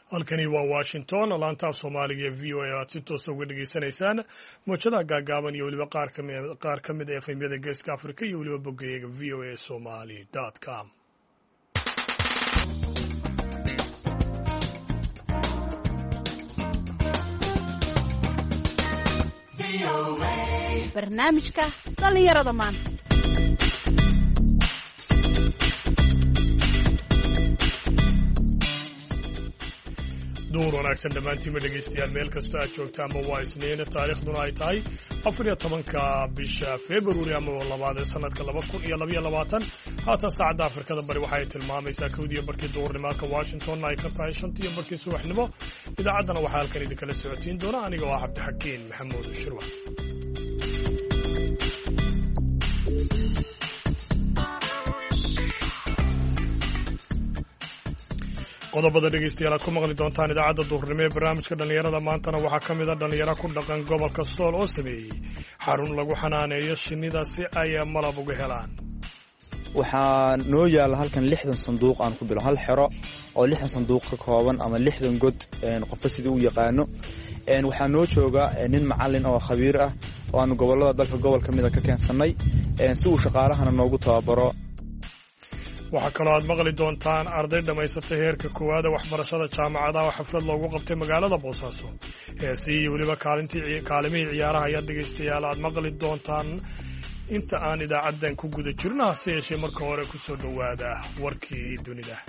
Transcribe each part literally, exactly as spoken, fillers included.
halkani waa Washington laanta Soomaaliga ee V O A aad si toos uga dhageysanaysaan muujada gaagaaban iyo waliba qaar ka mid qaar ka mid ah efemyada Geeska Afrika iyo waliba boggeyaga v o a somali dot com. barnaamijka dhalinyarada maanta duur wanaagsan dhammaantiinba dhegaystayaal meel kasta aad joogtaanba waa isniin taariikhduna ay tahay afar iyo tobanka bisha februari ama labaad ee sanadka laba kun iyo labaiyo labaatan haatan saacadda afrikada bari waxay tilmaamaysaa kowdiyo barkii duurnimaalka washingtonna ay ka tahay shantiyo barkii subaxnimo idaacaddana waxaa halkan idinkala socotiin doona aniga oo ah cabdixakiin maxamuud shirwa qodobada dhegaystayaal aad ku maqli doontaan idaacadda duhurnimo ee barnaamijka dhallinyarada maantana waxaa ka mid a dhallinyaro ku dhaqan gobolka sool oo sameeyey xarun lagu xanaaneeyo shinnida si ay malab uga helaan. waxaa noo yaalla halkan lixdan sanduuq aan ku bilo hal xero oo lixdan sanduuq ka kooban ama lixdan god qofka sidii u yaqaano waxaa noo jooga nin macallin oo khabiir ah oo aanu gobollada dalka gobol ka mida ka keensannay si uu shaqaalahana noogu tababaro. waxaa kaloo aad maqli doontaan arday dhammaysatay heerka koowaada waxbarashada jaamacadaha oo xaflad loogu qabtay magaalada boosaaso heesii iyo weliba kaalintii kaalimihii ciyaaraha ayaa dhegaystayaal aad maqli doontaan inta aan idaacaddan ku guda jirno hase yeeshee marka hore ku soo dhowaada warkii dunida.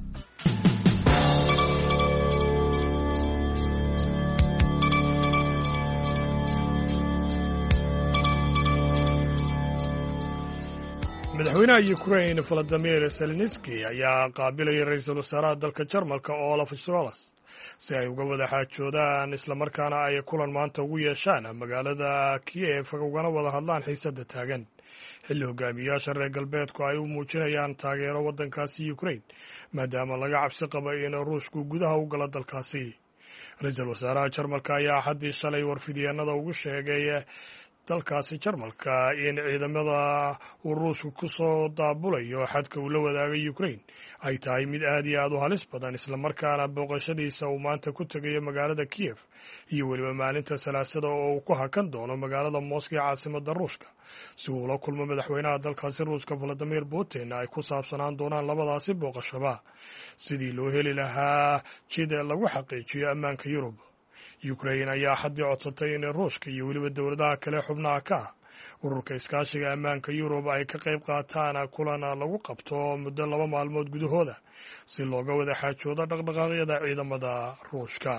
madaxweynaha Ukraine Volodymyr Zelensky ayaa qaabilay ra'iisul wasaaraha dalka Jarmalka Olaf Scholz si ay uga wada xaajoodaan isla markaana ay kulan maanta ugu yeeshaan magaalada Kiev ugana wada hadlaan xiisadda taagan xilli hogaamiyayaasha reer galbeedku ay u muujinayaan taageero waddankaasi Ukraine maadaama laga cabsi qabo in Ruushku gudaha u galo dalkaasi. ra'iisul wasaaraha Jarmalka ayaa xaddii shalay warfidyeenada ugu sheegay dalkaasi Jarmalka in ciidamada uu Ruushku ku soo daabulayo xadka uu la wadaagay Ukraine ay tahay mid aad iyo aad u halis badan isla markaana booqashadiisa uu maanta ku tegayo magaalada Kiev iyo weliba maalinta salaasada oo uu ku hakan doono magaalada Moscow caasimadda Ruushka si uu la kulmo madaxweynaha dalkaasi Ruushka Vladimir Putin ay ku saabsanaan doonaan labadaasi booqashaba sidii loo heli lahaa jid lagu xaqiijiyo ammaanka Yurub. Ukraine ayaa xaddii codsatay in Ruushka iyo weliba dowladaha kale xubnaha ka ah ururka iskaashiga ammaanka Yurub ay ka qayb qaataan kulan lagu qabto muddo laba maalmood gudahooda si looga wada xaajoodo dhaqdhaqaaqyada ciidamada Ruushka.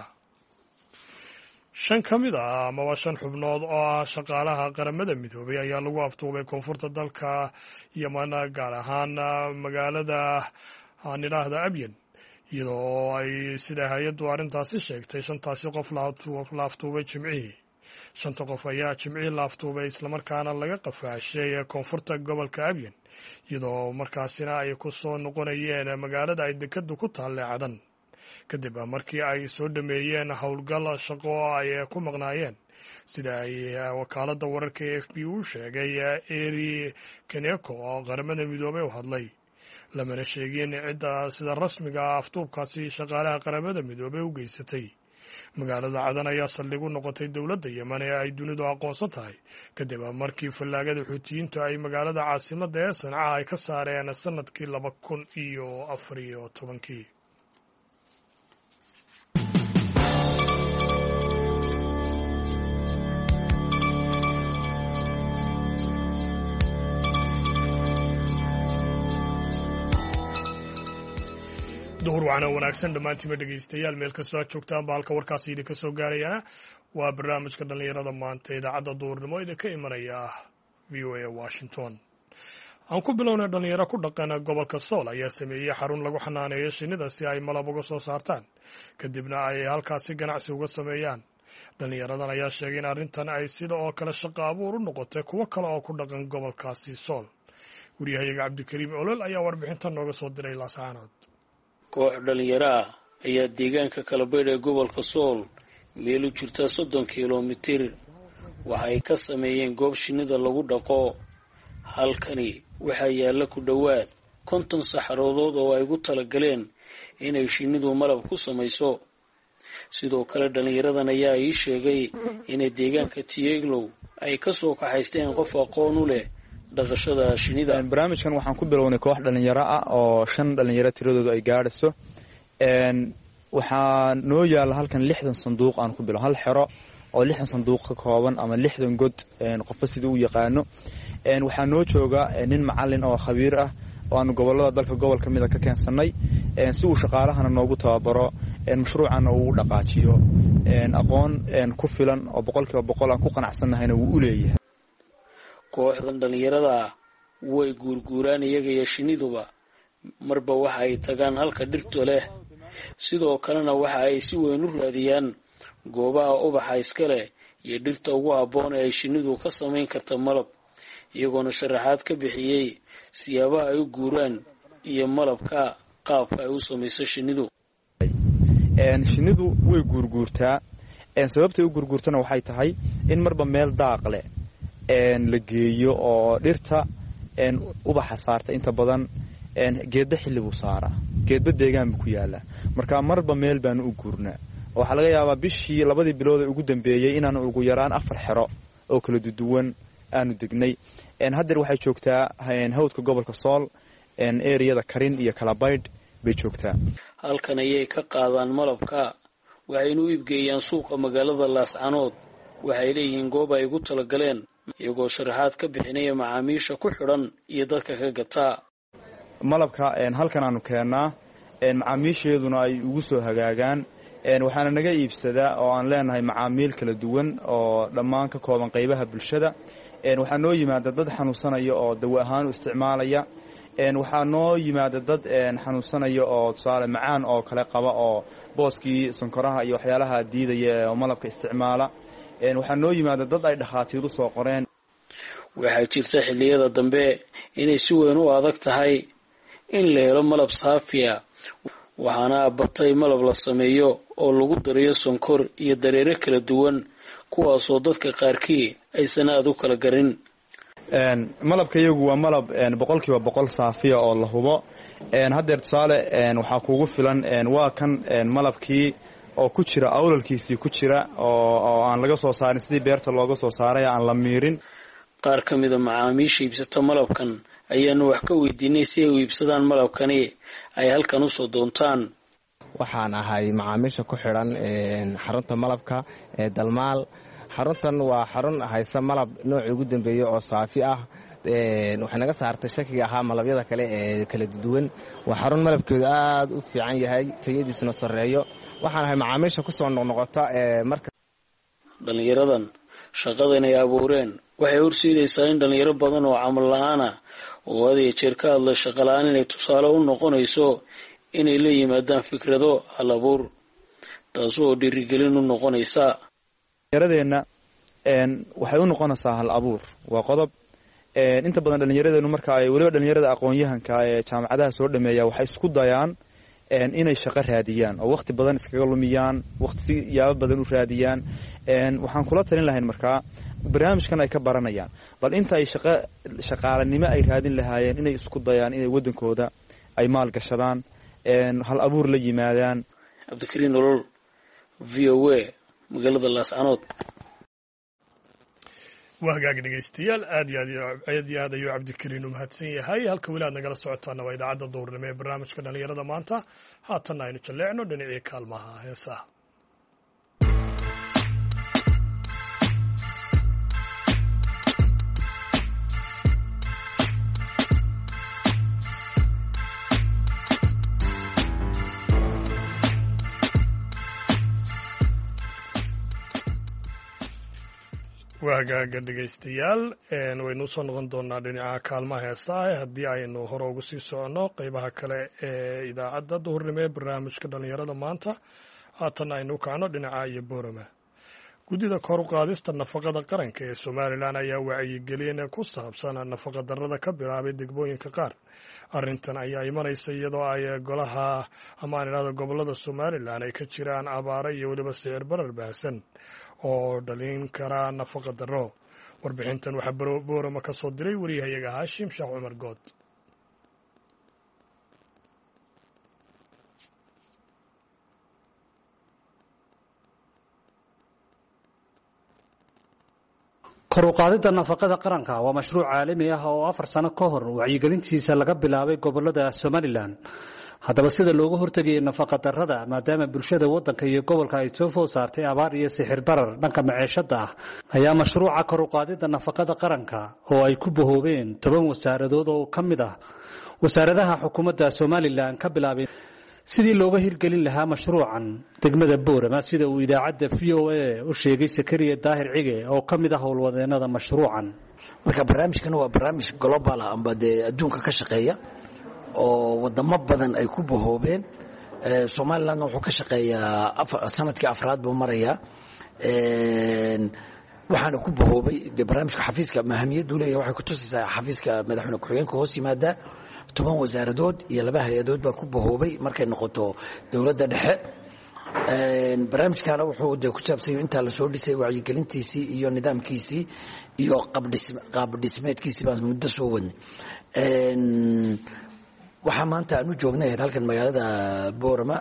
shan ka mid ah amaba shan xubnood oo ah shaqaalaha qaramada midoobay ayaa lagu aftuubay koonfurta dalka Yemen gaar ahaan magaalada aan idhaahda Abyan iyadoo ay sida hay-addu arrintaasi sheegtay shantaasi qof la aftuubay jimcihii. shanta qof ayaa jimcihii la aftuubay islamarkaana laga qafaashay koonfurta gobolka Abyan iyadoo markaasina ay ku soo noqonayeen magaalada ay dekeddu ku taalle Cadan kadib markii ay soo dhameeyeen howlgal shaqo ay ku maqnaayeen sida ay wakaaladda wararka ee F B u sheegay Eri Kaneko oo qaramada midoobay u hadlay. lamana sheegin cidda sida rasmiga ah aftuubkaasi shaqaalaha qaramada midoobay u geysatay. magaalada Cadan ayaa saldhig u noqotay dowladda Yemen ee ay dunidu aqoonsan tahay kadib markii fallaagada xuutiyiintu ay magaalada caasimadda ee Sanca ay ka saareen sanadkii laba kun iyo afar iyo tobankii. duhur wacana wanaagsan dhammaantiinba dhegaystayaal meel kastoo aad joogtaanba halka warkaasi idinka soo gaarayana waa barnaamijka dhallinyarada maanta idaacadda duhurnimo idinka imanaya v o a Washington. aan ku bilownay dhallinyaro ku dhaqan gobolka Sool ayaa sameeyey xarun lagu xanaaneeyo shinnida si ay malab uga soo saartaan kadibna ay halkaasi ganacsi uga sameeyaan. dhallinyaradan ayaa sheegay in arrintan ay sida oo kale shaqo abuur u noqotay kuwo kale oo ku dhaqan gobolkaasi Sool. wariyahayaga Cabdikariim Olol ayaa warbixintan nooga soo diray Laascaanood. koox dhalinyaro ah ayaa deegaanka Kalabaydh ee gobolka Sool meel u jirta soddon kiiloomitir waxa ay ka sameeyeen goob shinnida lagu dhaqo. halkani waxaa yaalla ku dhowaad konton saxaroodood oo ay ugu talagaleen inay shinnidu malab ku samayso sidoo kale dhallinyaradan ayaa ii sheegay inay deegaanka Tieglow ay ka soo kaxaysteen qof aqoon u leh dhaqashada shinnida. barnaamijkan waxaan ku bilownay koox dhalinyaro ah oo shan dhalinyaro tiradoodu ay gaadhayso. waxaa noo yaala halkan lixdan sanduuq aan ku bilo hal xero oo lixdan sanduuq ka kooban ama lixdan god qofka sidii u yaqaano. waxaa noo jooga nin macallin oo khabiir ah oo aan gobolada dalka gobol ka mid ah ka keensanay si uu shaqaalahana noogu tababaro mashruucana uu u dhaqaajiyo aqoon ku filan oo boqolkiiba boqol aan ku qanacsannahayna wuu u leeyahay. kooxdan dhalinyarada way guurguuraan iyaga iyo shinniduba marba waxa ay tagaan halka dhirta leh, sidoo kalena waxa ay si weyn u raadiyaan goobaha ubaxa iska leh iyo dhirta ugu habboon ee ay shinnidu ka samayn karta malab, iyagoona sharaxaad ka bixiyey siyaabaha ay u guuraan iyo malabka qaabka ay u samayso shinnidu. shinnidu way guurguurtaa. sababtay u guurguurtana waxay tahay in marba meel daaq leh la geeyo oo dhirta ubaxa saarta. inta badan geedba xilli buu saaraa, geedba deegaan buu ku yaalaa, marka marba meel baanu u guurnaa. waxaa laga yaabaa bishii labadii bilood ee ugu dambeeyey inaanu ugu yaraan afar xero oo kala duwan aanu degnay. haddeer waxay joogtaa hawdka gobolka sool, ereyada karin iyo kalabaydh bay joogtaa. halkan ayay ka qaadaan malabka, waxayna u iibgeeyaan suuqa magaalada Laascanood. waxay leeyihiin goob ay ugu talagaleen, iyagoo sharaxaad ka bixinaya macaamiisha ku xidhan iyo dadka ka gataa malabka. halkan aanu keennaa, macaamiisheeduna ay ugu soo hagaagaan. waxaana naga iibsadaa oo aan leenahay macaamiil kala duwan oo dhammaan ka kooban qaybaha bulshada. waxaa noo yimaada dad xanuunsanaya oo dawo ahaan u isticmaalaya. waxaa noo yimaada dad xanuunsanaya oo tusaale macaan oo kale qaba oo booskii sonkoraha iyo waxyaalaha diidaya oo malabka isticmaala. waxaa noo yimaada dad ay dhakhaatiir u soo qoreen. waxaa jirta xilliyada dambe inay si weyn u adag tahay in la helo malab saafiya, waxaana batay malab la sameeyo oo lagu darayo sonkor iyo dareere kala duwan, kuwaasoo dadka qaarkii aysan aad u kala garin. malabka iyagu waa malab boqolkiiba boqol saafiya oo la hubo. haddeer tusaale waxaa kugu filan waa kan malabkii oo ku jira awlalkiisii ku jira oo aan laga soo saarin sidii beerta looga soo saaray, aan la miirin. qaar ka mida macaamiisha iibsata malabkan ayaanu wax ka weydiinay si ay u iibsadaan malabkani ay halkan usoo doontaan. waxaan ahay macaamiisha ku xidhan xarunta malabka ee Dalmaal. xaruntan waa xarun haysa malab noocii ugu dambeeyey oo saafi ah. waxay naga saartay shakiga ahaa malabyada kale ee kala duwan. waa xarun malabkeedu aad u fiican yahay, tayadiisuna sarreeyo. waxaan ahay macaamiisha ku soo noqnoqota marka. dhallinyaradan shaqadan ay abuureen waxay horseedaysaa in dhallinyaro badan oo camal la-aana oo had iyo jeer ka hadla shaqo la-aan inay tusaale u noqonayso inay la yimaadaan fikrado hal abuur, taasoo dhiirigelin u noqonaysa. dhallinyaradeenna waxay u noqonaysaa hal abuur. waa qodob. inta badan dhallinyaradeennu marka ay weliba dhallinyarada aqoon-yahanka ee jaamacadaha soo dhameeya waxay isku dayaan inay shaqo raadiyaan oo waqti badan iskaga lumiyaan, waqti si yaabo badan u raadiyaan. waxaan kula talin lahayn markaa barnaamijkan ay ka baranayaan, bal inta ay shaqo shaqaalanimo ay raadin lahaayeen inay isku dayaan inay waddankooda ay maal gashadaan, hal abuur la yimaadaan. cabdikariin nolol, v o a, magaalada Laascanood. waa hagaag dhegaystayaal, aad iyo aad iyo aad ayuu cabdikariin u mahadsan yahay. halka weli aad nagala socotaana waa idaacadda duurnimo ee barnaamijka dhallinyarada maanta. haatanna aynu jalleecno dhinacii kaalmaha heesaha. waa hagaaga dhegaystayaal, waynu usoo noqon doonaa dhinaca kaalmaha heesaha haddii aynu hore ugu sii soconno qeybaha kale ee idaacadda duhurnimo ee barnaamijka dhallinyarada maanta. haatan aynu kacno dhinaca iyo boorama. guddida kor u qaadista nafaqada qaranka ee somalilan ayaa wacyigelin ku saabsan nafaqa darrada ka bilaabay degmooyinka qaar. arrintan ayaa imanaysa iyadoo ay golaha ama aan idhahdo gobolada somalilan ay ka jiraan abaaro iyo weliba sicir barar baahsan oo dhalin kara nafaqa darro. warbixintan waxaa boorama ka soo diray wariyahayaga haashim sheekh cumar good. kor u qaadida nafaqada qaranka waa mashruuc caalami ah oo afar sano ka hor wacyigelintiisa laga bilaabay gobolada Somaliland. haddaba sida looga hortagay nafaqa darrada maadaama bulshada wadanka iyo gobolka ay soo food saartay abaar iyo sixir barar dhanka maciishada ah ayaa mashruuca kor u qaadida nafaqada qaranka oo ay ku bahoobeen toban wasaaradood oo kamid ah wasaaradaha xukuumadda Somaliland ka bilaabay sidii looga hirgelin lahaa mashruucan degmada Boorama sida uu idaacadda V O A u sheegay Sakariya Daahir Cige oo kamid ah howlwadeenada mashruucan. marka barnaamijkan waa barnaamij global ah amba adduunka ka shaqeeya oo wadamo badan ay ku bahoobeen. Somaliland wuxuu ka shaqeeyaa sanadkii afraad buu marayaa waxaana ku bahoobay barnaamijka xafiiska mahamiyadu leeyahay waxay ku tusaysaa xafiiska madaxweyne ku-xigeenka hoos yimaada toban wasaaradood iyo laba hay-adood baa ku bahoobay markay noqoto dowladda dhexe. barnaamijkana wuxuu de ku saabsan inta la soo dhisay wacyigelintiisii iyo nidaamkiisii iyo qaab dhismeedkiisii baan muddo soo wadnay. waxaa maanta aan u joognay halkan magaalada Boorama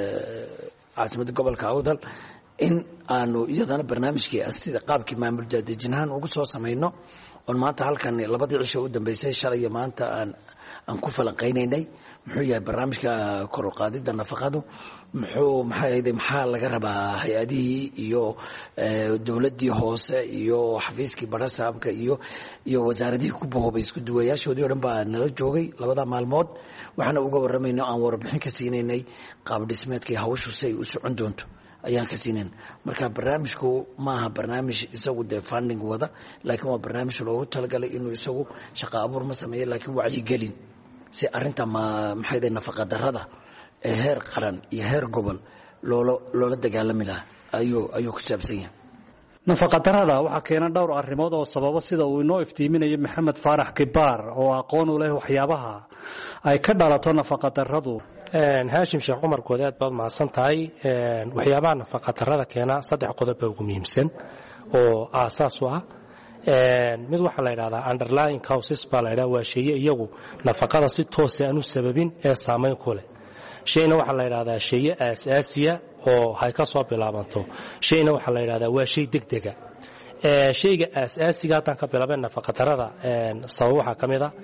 caasimadda gobolka Awdal in aanu iyadana barnaamijkii sida qaabkii maamul daadejinahan ugu soo samayno oo maanta halkan labadii cisho u dambeysay shalay maanta aan aan ku falanqeynaynay muxuu yahay barnaamijka kor u qaadida nafaqadu muxuu maxay maxaa laga rabaa hay-adihii iyo dowladii hoose iyo xafiiskii barasaabka iyo iyo wasaaradihii ku bahoobay isku duwayaashoodii oo dhan baa nala joogay labada maalmood waxaana uga waramaynay aan warbixin ka siinaynay qaab dhismeedkii hawshu say u socon doonto ayaan ka siinayn. marka barnaamijku maaha barnaamij isagu de funding wada laakiin waa barnaamij loogu talagalay inuu isagu shaqo abuur ma sameeyo laakiin wacyigelin si arinta maxay nafaqa darrada ee heer qaran iyo heer gobol loola loola dagaalami lahaa ayuu ayuu ku saabsan yahay. nafaqa darrada waxaa keena dhowr arrimood oo sababa sida uu inoo iftiiminayo Maxamed Faarax Kibaar oo aqoon u leh waxyaabaha ay ka dhalato nafaqa darradu. haashim sheekh Umar Goodaad baad mahadsan tahay. waxyaabaha nafaqa darrada keena saddex qodob oo ugu muhiimsan oo aasaas u ah. mid waxa la yiraahdaa underlying causes baa la yiraahdaa waa shay iyagu nafaqada si toos ah aanu sababin ee saameyn ku leh. shayna waxa la yiraahdaa shay aasaasiya oo hay ka soo bilaabanto. shayna waxa la yiraahdaa waa shay degdega. ee shayga aasaasiga tan ka bilaabeen nafaqa darrada ee sabab waxa kamid ah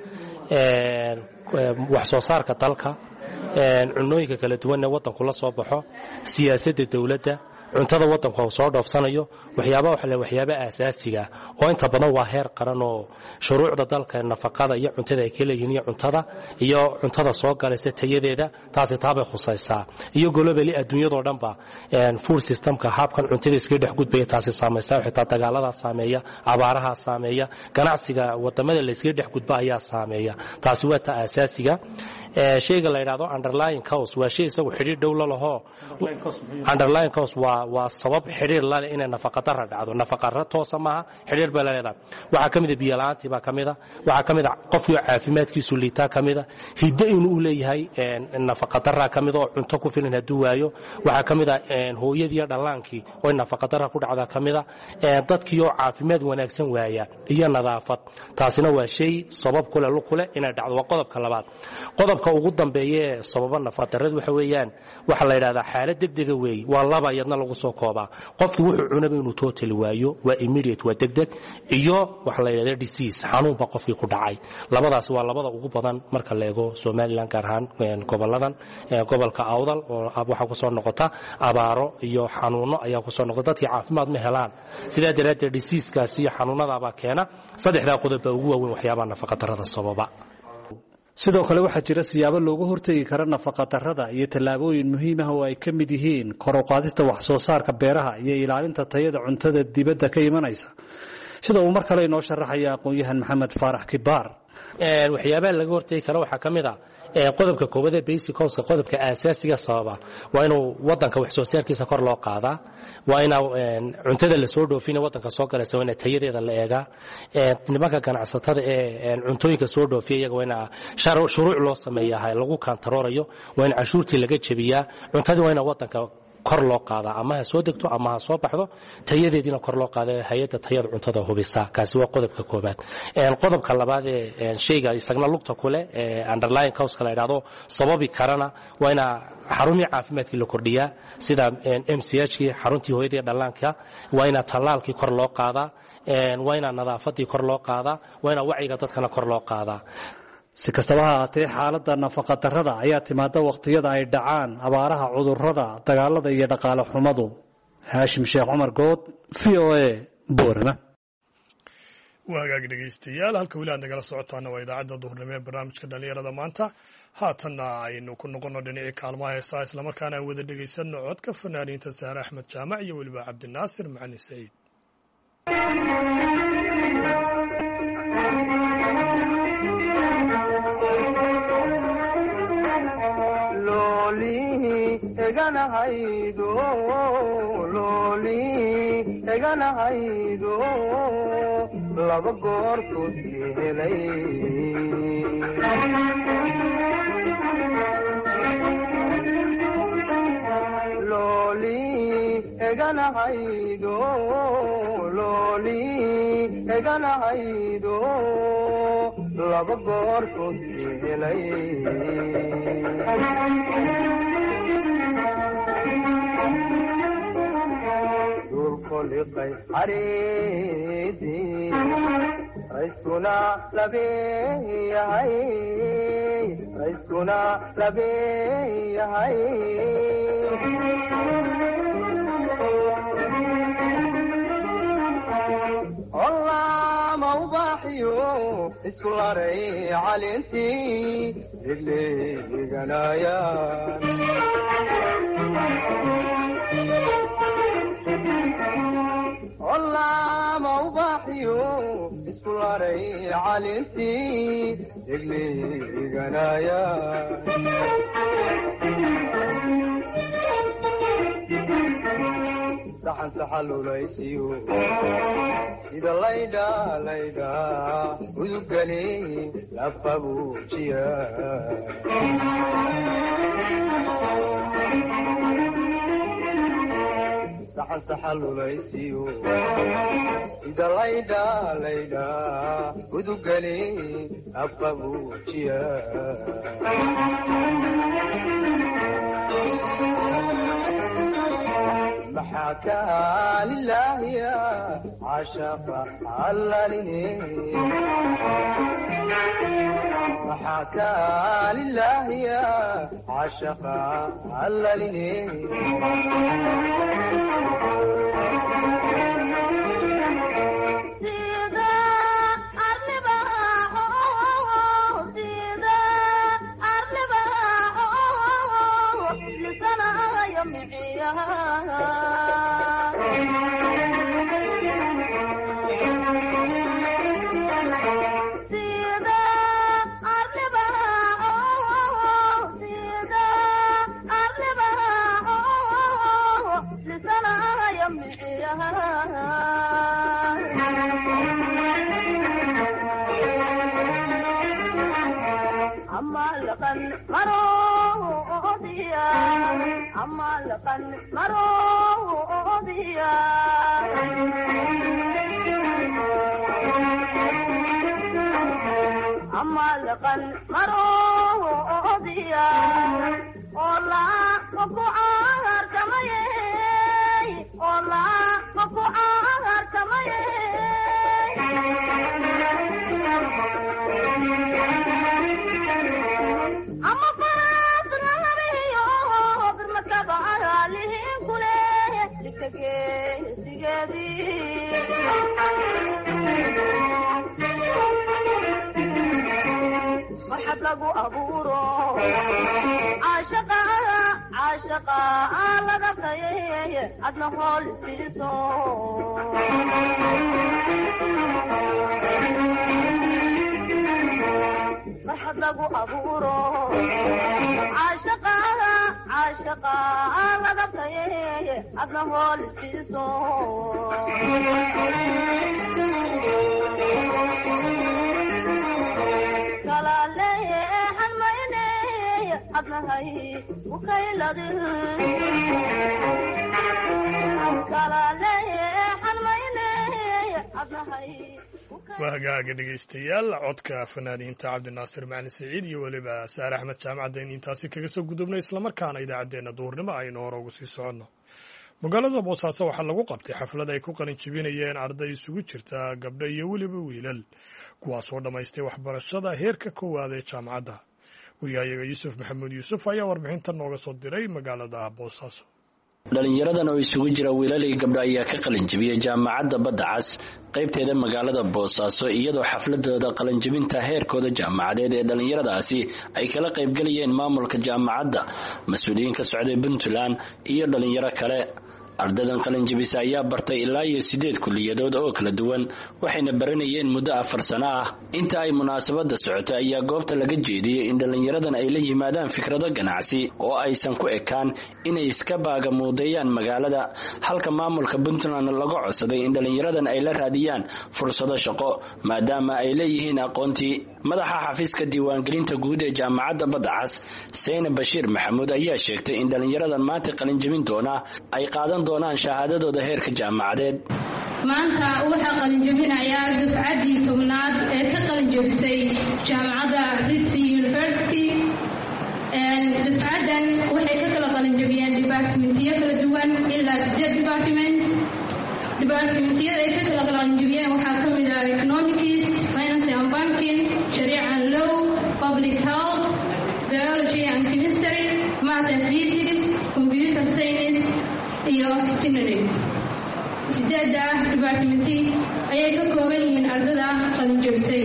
ee wax soo saarka dalka ee cunooyinka kala duwan ee wadanku la soo baxo siyaasadda dawladda cuntada wadanku oo soo dhoofsanayo waxyaabo waxa la waxyaabo aasaasiga oo inta badan waa heer qaran oo shuruucda dalka nafaqada iyo cuntada ay kala yihiin cuntada iyo cuntada soo galaysa tayadeeda taasi taabay khusaysaa iyo globally adduunyada oo dhanba een food systemka habkan cuntada iska dhex gudbaya taasi saameeyay xitaa dagaalada saameeya abaaraha saameeya ganacsiga wadamada la iska dhex gudba ayaa saameeya taasi waa ta aasaasiga ee shayga la yiraahdo underlying cause waa shay isagu xiriir dhow la laho underlying cause waa waa sabab xiriir la leh in nafaqa darro dhacdo nafaqa toos ma xiriir baa leedahay waxa kamid ah biyo la'aantii baa kamid ah waxa kamid ah qofka caafimaadkiisu liita kamid ah hiddo inuu u leeyahay nafaqa darro kamid oo cunto ku filan haduu waayo waxa kamid ah hooyadii dhalaankii oo nafaqa darro ku dhacda kamid ah dadkii oo caafimaad wanaagsan waaya iyo nadaafad taasina waa shay sabab kule lu kule in dhacdo waa qodobka labaad. qodobka ugu dambeeyay sababa nafaqa darrada waxa weeyaan waxa la yiraahdaa xaalad degdeg ah weey waa laba yadna lagu soo koobaa qofku wuxuu cunaba inuu total waayo waa immediate waa degdeg iyo waxa la yiraahdaa disease xanuun ba qofkii ku dhacay labadaas waa labada ugu badan marka la eego Somaliland gaar ahaan goboladan gobolka Awdal oo waxa ku soo noqota abaaro iyo xanuuno ayaa ku soo noqda dadkii caafimaad ma helaan sida daraaddeed disease kaas iyo xanuunada ba keena saddexda qodob ugu waaweyn waxyaabaha nafaqa darrada sababa. sidoo kale waxaa jira siyaabo looga hortagi karo nafaqa darrada iyo tallaabooyin muhiim ah oo ay ka mid yihiin kor u qaadista wax soo saarka beeraha iyo ilaalinta tayada cuntada dibadda ka imanaysa sida uu mar kale inoo sharaxaya aqoon-yahan Maxamed Faarax Kibaar. ee waxyaabaha laga hortagi karo waxa kamid ah ee qodobka koowaad ee basic cause qodobka aasaasiga sababa waa inuu wadanka wax soo saarkiisa kor loo qaadaa waa in cuntada la soo dhoofin wadanka soo galaysa waa in tayadeeda la eega ee nimanka ganacsatada ee cuntooyinka soo dhoofiya iyaga waa in shuruuc loo sameeyaa lagu kantaroorayo waa in cashuurtii laga jabiyaa cuntada waa in wadanka kor loo qaadaa ama ha soo degto ama ha soo baxdo tayadeediina kor loo qaada hay-adda tayada cuntada hubisa. kaasi waa qodobka koobaad. qodobka labaad ee shayga isagna lugta kule ee underlying cause la yiraahdo sababi karana waa ina xarumii caafimaadkii la kordhiyaa sida M C H kii xaruntii hooyada dhallaanka, waa ina tallaalkii kor loo qaadaa, waa ina nadaafadii kor loo qaadaa, waa ina wacyiga dadkana kor loo qaadaa. si kastaba ha ahaatee xaaladda nafaqadarrada ayaa timaada waqtiyada ay dhacaan abaaraha, cudurrada, dagaalada iyo dhaqaale xumadu. haashim sheekh cumar good, V O A, Boorama. waa hagaag dhegaystayaal, halka weli aad nagala socotaana waa idaacadda duhurnimo ee barnaamijka dhallinyarada maanta. haatanna aynu ku noqono dhinacii kaalmaha heesaa, islamarkaana aan wada dhegaysanno codka fanaaniinta Sahre Axmed Jaamac iyo weliba Cabdinaasir Macalin Saciid. eganahaydo looli eganahaydo laba goortood helay looli eganahaydo looli eganahaydo laba goortood helay dulkoliqay xariidii rayskuna labeeyahay rayskuna labeeyahay allama ubaaxiyo isku laray calintii igleeganayaan allama ubaaxiyo isku laray calintii igleeganayaan saxan saxalulaysiyo sida laydha laydha udugani lafabuujiya saxan saxalulaysiyo sida laydha laydha udugani lafabuujiya محاكا لله يا عشق علني محاكا لله يا عشق علني أمالقا مروديا أمالقا مروديا والله مقعار كماي والله مقعار كماي أما فراسنا نبيه بالمكتبة عليهم كله لكتكي سجادي مرحب لقو أبورو عاشقا عاشقا لقبتيه أدنى خول سيسو مرحب لقو أبورو عاشقا عاشقا لقبتيه أدنى خول سيسو adnahay ukayladin kalaleexan mayne adnahay waa hagaaga dhegaystayaal codka fanaaniinta cabdinaasir macalin saciid iyo weliba saare axmed jaamacadda in intaasi kaga soo gudubnay islamarkaana idaacaddeenna duhurnimo aynu hore ugu sii soconno magaalada boosaaso waxaa lagu qabtay xaflad ay ku qalin jebinayeen arday isugu jirta gabdho iyo weliba wiilal kuwaasoo dhammaystay waxbarashada heerka koowaad ee jaamacadda wariyahayaga yuusuf maxamuud yuusuf ayaa warbixinta nooga soo diray magaalada boosaaso dhalinyaradan oo isugu jira wiilal iyo gabdho ayaa ka qalin jebiyey jaamacadda badda cas qaybteeda magaalada boosaaso iyadoo xafladooda qalinjebinta heerkooda jaamacadeed ee dhallinyaradaasi ay kala qaybgelayeen maamulka jaamacadda mas-uuliyiin ka socday puntland iyo dhalinyaro kale ardadan qalinjebisa ayaa bartay ilaa iyo sideed kuliyadood oo kala duwan waxayna baranayeen muddo afar sano ah inta ay munaasabada socotay ayaa goobta laga jeediyey in dhallinyaradan ay la yimaadaan fikrado ganacsi oo aysan ku ekaan inay iska baagamuudeeyaan magaalada halka maamulka puntland laga codsaday in dhallinyaradan ay la raadiyaan fursado shaqo maadaama ay leeyihiin aqoontii madaxa xafiiska diiwaangelinta guud ee jaamacadda badda cas sayna bashiir maxamuud ayaa sheegtay in dhallinyaradan maanta qalinjebin doona ay qaadan doonaan shahaadadooda heerka jaamacadeed maanta waxaa qalinjebinayaa dufcaddii tobnaad ee ka qalinjebisay jaamacadda ritzy university dufcaddan waxay ka kala qalinjebiyeen dibartimentyo kala duwan ilaa sideed department departimentyada ay ka kala qalinjebiyeen waxaa ka mid ah economics, finance and banking, sharia and law, public health, biology and chemistry, math and physics, computer science iyo veterinary. sideeda departmenti ayay ka kooban yihiin ardada qalinjebisay.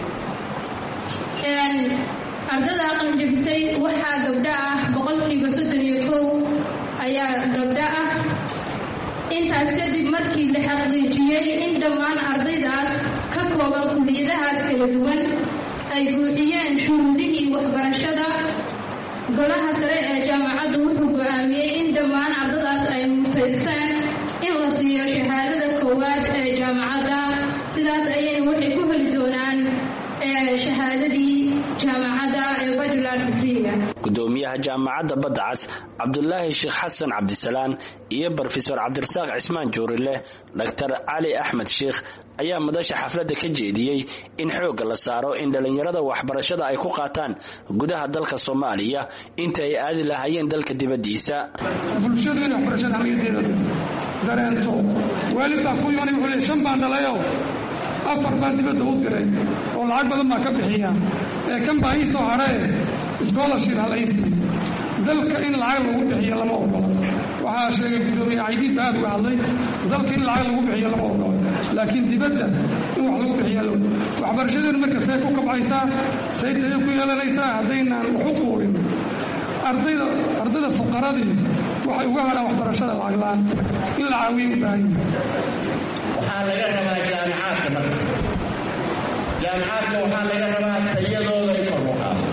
ardada qalinjebisay waxaa gabdho ah boqolkiiba soddon iyo kow ayaa gabdho ah. intaas kadib markii la xaqiijiyey in dhammaan ardaydaas ka kooban kulliyadahaas kala duwan ay buuxiyeen shuruudihii waxbarashada, golaha sare ee jaamacaddu wuxuu go'aamiyey in dhammaan ardadaas ay mutaystaan in la siiyo shahaadada koowaad ee jaamacadda. sidaas ayayna waxay ku heli doonaan shahaadadii jaamacadda ee bachelor degree-ga. gudoomiyaha jaamacadda badda cas cabdulaahi sheekh xasan cabdisalaan iyo brofesor cabdirasaaq cismaan joorile doctor cali axmed sheekh ayaa madasha xafladda ka jeediyey in xoogga la saaro in dhallinyarada waxbarashada ay ku qaataan gudaha dalka soomaaliya inta ay aadi lahaayeen dalka dibaddiisa. bulshadu inay waxbarashada hamiyadeeda dareento waalidbaa ku yoonay wuxuu leeyahay shan baan dhalayo afar baan dibadda u diray oo lacag badan baa ka bixiya ee kan baa ii soo haree scholarship halaysi dalka in lacag lagu bixiyo lama ogola. waxaa sheegay gudoomiye caydiinta aad uga hadlay dalka in lacag lagu bixiyo lama ogola laakiin dibadda in wax lagu bixiya lo waxbarashadeenu marka see ku kabcaysaa say tayo ku yeelanaysaa haddaynaan wax u quurin. ardayda ardayda fuqaradii waxay uga hadhaan waxbarashada lacag la-aan in la caawiyo u baahan waxaa laga rabaa jaamicaadka marka jaamicaadka waxaa laga rabaa tayadooda in kor loo qaado.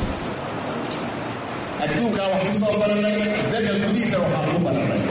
adduunkaa wax ku soo baranay dalka gudihiisa waxaa ku baranay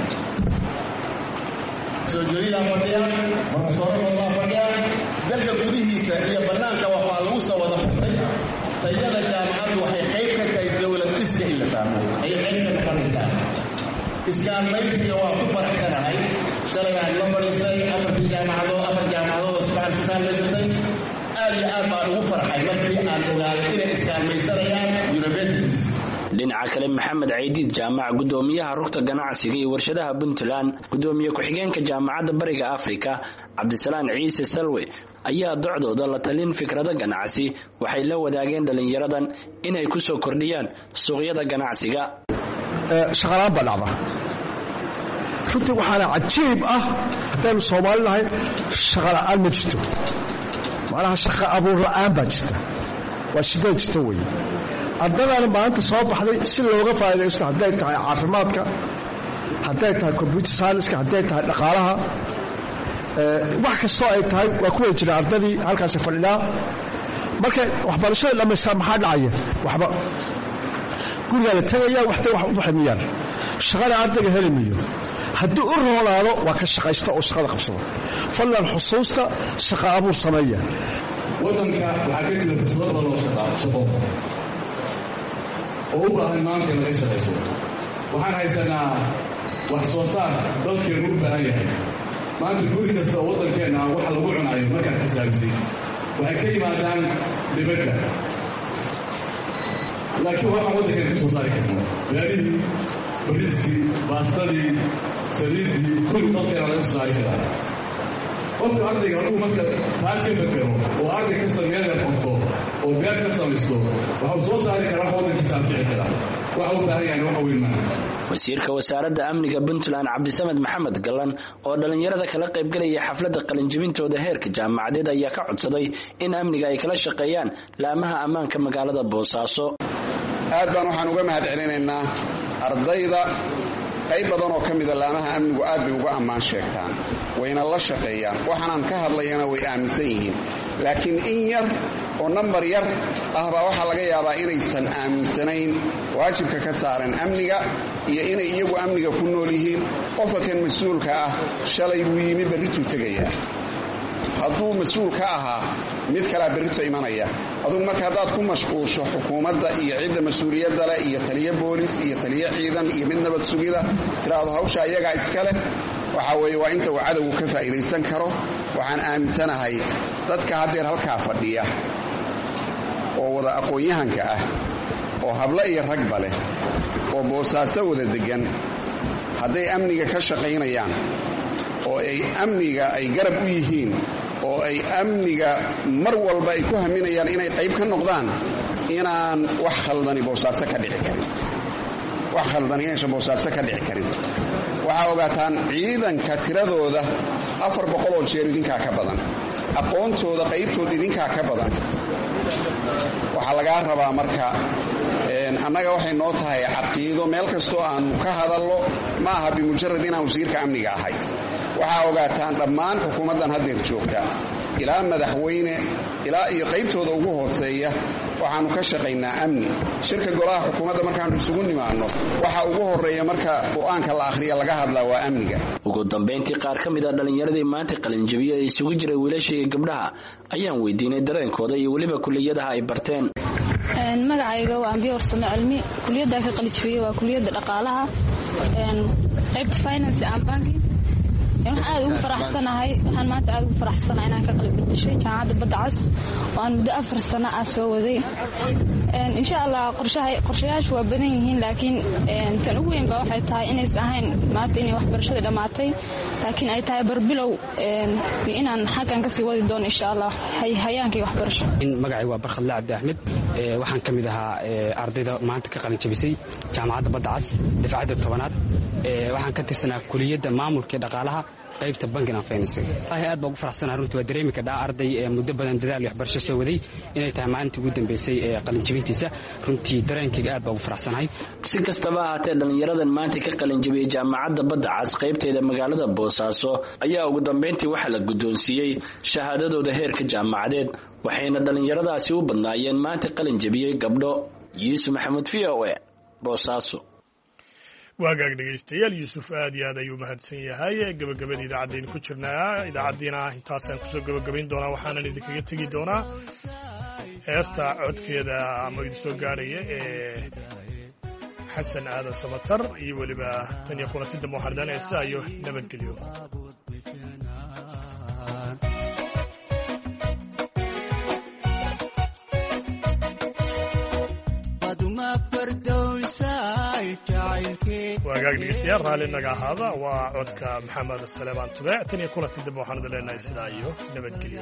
soo joridaa fadhiya profesoradaa fadhiya dalka gudihiisa iyo bannaanka waxaa lagu soo wada xurtay. tayada jaamacaddu waxay qayb ka tahay dowlad dhiska in la fahmo ayay qayb ka noqonaysaa. iskaalmaysiga waa ku faraxsanahay shalay baan la fadhiistay afartii jaamacadoo afar jaamacadooda subaxan iskaalmaysatay aad iyo aad baan ugu farxay markii aan ogaaday inay iskaalmaysanayaan universities. dhinaca kale maxamed caydiid jaamac gudoomiyaha rugta ganacsiga iyo warshadaha puntland gudoomiye ku-xigeenka jaamacadda bariga afrika cabdisalaan ciise salwe ayaa docdooda la talin fikrado ganacsi waxay la wadaageen dhallinyaradan inay ku soo kordhiyaan suuqyada ganacsiga. shaqalaan baa dhacda runtii waxaana cajiib ah haddaynu soomaali nahay shaqa la'aan ma jirto macnaha shaqa abuur la'aan baa jirta waa shidada jirta weeye. ardadaana maalinta soo baxday si looga faa'idaysto hadday tahay caafimaadka hadday tahay computer science hadday tahay dhaqaalaha wax kastoo ay tahay waa ku wada jira ardadii halkaasi fadhinaa. markay waxbarashada dhammaystaan maxaa dhacaya waxba gurigaa la tegaya waxtay wax u baxamiyaan shaqada ardayga heli miyo haddii u roolaado waa ka shaqaysta oo shaqada qabsada. fadlan xusuusta shaqa abuur sameeya. waddanka waxaa ka jira fursado badan oo shaqo oo u baahan maanta in laga shaqayso waxaan haysanaa wax soo saar dalkeenu u baahan yahay maanta guri kasta oo waddankeenna waxa lagu cunayo markaad xisaabisay waxay ka yimaadaan dibadda laakiin waxaan waddankeena ka soo saari karnaa beerihii bariiskii baastadii saliiddii kulli dalkeena laga soo saari karaa qofka ardayga hadduu marka taas ka fekero oo arday kasta meel yar qorto oo beer ka samaysto waxuu soo saari karaa wax waddankiisa anfici karaa waxa u baahan yahay waxa weyn maaha wasiirka wasaaradda amniga puntland cabdisamed maxamed gallan oo dhallinyarada kala qaybgelaya xafladda qalinjibintooda heerka jaamacadeed ayaa ka codsaday in amniga ay kala shaqeeyaan laamaha ammaanka magaalada boosaaso aad baan waxaan uga mahad celinaynaa ardayda qayb badan oo ka mida laamaha amnigu aad bay uga ammaan sheegtaan wayna la shaqeeyaan waxaanaan ka hadlayana way aaminsan yihiin laakiin in yar oo nambar yar ah baa waxaa laga yaabaa inaysan aaminsanayn waajibka ka saaran amniga iyo inay iyagu amniga ku nool yihiin qofka kan mas-uulka ah shalay buu yimi berrituu tegayaa hadduu mas-uul ka ahaa mid kalaa berrito imanaya adugu marka haddaad ku mashquulsho xukuumadda iyo cidda mas-uuliyadda leh iyo taliyo boolis iyo taliyo ciidan iyo mid nabad sugida tiraahdo hawsha iyagaa iska leh waxaa weeye waa inta uu cadowgu ka faa'iidaysan karo waxaan aaminsanahay dadka haddeer halkaa fadhiya oo wada aqoon-yahanka ah oo hablo iyo ragba leh oo boosaaso wada deggan hadday amniga ka shaqaynayaan oo ay amniga ay garab u yihiin oo ay amniga mar walba ay ku haminayaan inay qayb ka noqdaan inaan wax khaldani boosaaso ka dhici karin wax khaldani inaysan boosaaso ka dhici karin waxaa ogaataan ciidanka tiradooda afar boqol oo jeer idinkaa ka badan aqoontooda qaybtooda idinkaa ka badan waxaa lagaa rabaa marka annaga waxay noo tahay caqiido meel kastoo aanu ka hadallo ma aha bimujarad inaan wasiirka amniga ahay waxaa ogaataan dhammaan xukuumaddan haddeer joogta ilaa madaxweyne ilaa iyo qaybtooda ugu hooseeya waxaannu ka shaqaynaa amni shirka golaha xukuumadda markaannu isugu nimaanno waxa ugu horreeya marka qur-aanka la akhriya laga hadlaa waa amniga ugu dambayntii qaar ka mid a dhallinyaradii maanta qalinjabiye ee isugu jiray wiilasha iyo gabdhaha ayaan weydiinay dareenkooda iyo weliba kuliyadaha ay barteen magacayga waa ambiye warsame cilmi kuliyadda ka qalinjabiyey waa kuliyadda dhaqaalaha qaybta finance and banking waxaan aad ugu faraxsanahay waxaan maanta aad ugu faraxsanahay inaan ka qalin bedeshay jaamacadda badda cas oo aan muddo afar sano ah soo waday insha allah qorshayaashu waa badan yihiin laakiin tan ugu weyn baa waxay tahay inaysan ahayn maanta inay waxbarashadii dhammaatay laakiin ay tahay barbilow inaan xaggan kasii wadi doono insha allah hayaankii waxbarasho magacay waa barkhadle cabdi axmed waxaan ka mid ahaa ardayda maanta ka qalin jabisay jaamacadda badda cas dafcadda tobanaad waxaan ka tirsanaa kuliyadda maamulka ee dhaqaalaha qaybta banking and finance aad baan ugu faraxsanahay runtii waa dareemi kadhaa arday muddo badan dadaal iyo waxbarasho soo waday inay tahay maalintii ugu dambeysay ee qalinjabintiisa runtii dareenkayga aad baan ugu faraxsanahay si kastaba ahaatee dhallinyaradan maanta ka qalinjabiyey jaamacadda badda cas qaybteeda magaalada boosaaso ayaa ugu dambayntii waxaa la guddoonsiiyey shahaadadooda heerka jaamacadeed waxayna dhallinyaradaasi u badnaayeen maanta qalinjabiyey gabdho yuusuf maxamuud v o e boosaaso waagaag dhegaystayaal yuusuf aad iyo aad ayuu mahadsan yahay gabagabada idaacadaynu ku jirnaa idaacaddiina intaasaan kusoo gabagabayn doonaa waxaanan idinkaga tegi doonaa heesta codkeeda ama idin soo gaadhaya ee xasan aadan samatar iyo weliba tan iyo kulanti dambe waxaan idhaanaysa iyo nabadgelyo waagaag dhegeystayaal raalli naga ahaada waa codka maxamed saleebaan tubeec tan iyo kulanti dambe waxaan idin leenahay sidaa iyo nabadgelyo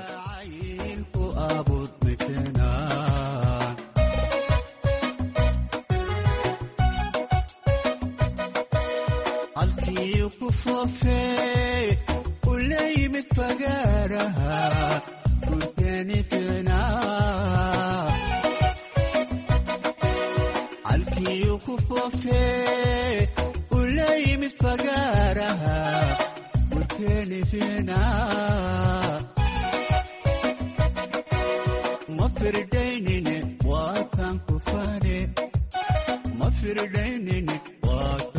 halkii ku foofee u la yimid fagaaraha gurteeni fiicnaa halkii ku foofee u la yimid fagaaraha gurteeni fiicnaa ma firdaynine waa tan ku fane ma firdaynine waa